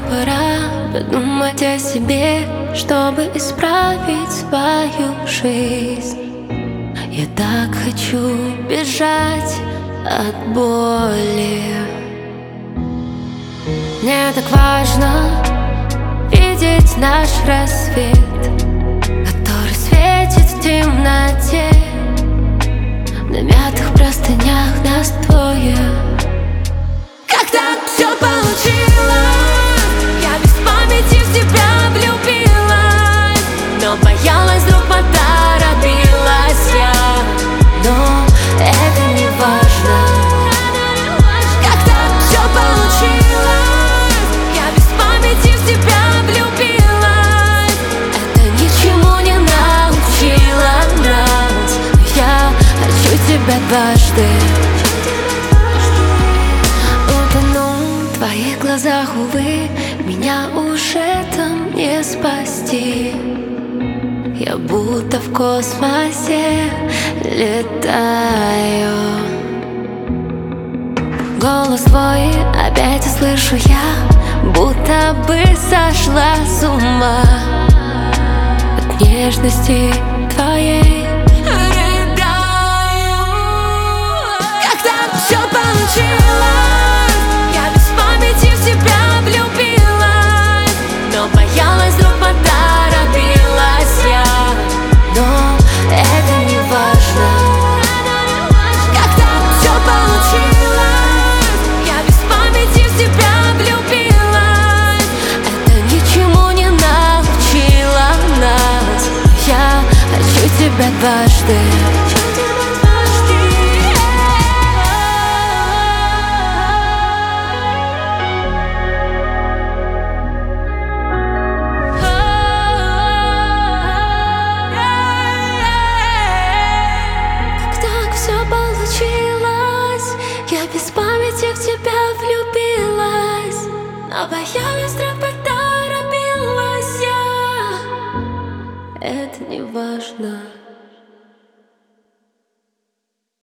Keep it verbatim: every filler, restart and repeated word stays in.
пора подумать о себе, чтобы исправить свою жизнь. Я так хочу бежать от боли. Мне так важно видеть наш рассвет, который светит в темноте. На мятых простынях нас двое. Как так все получилось? Я без памяти в тебя влюбилась, но боялась, вдруг поторопилась я. Но это не важно. Как так все получилось? Я без памяти в тебя влюбилась. Это ничему не научило нас. Я хочу тебя дважды. В твоих глазах, увы, меня уже там не спасти. Я будто в космосе летаю. Голос твой опять услышу я, будто бы сошла с ума от нежности твоей. Рыдаю. Как так все получилось? В тебя влюбилась, но боялась, вдруг поторопилась я. Но это не важно. Как так все получилось? Я без памяти в тебя влюбилась. Это ничему не научило нас. Я хочу тебя дважды. Я без памяти в тебя влюбилась, но боялась.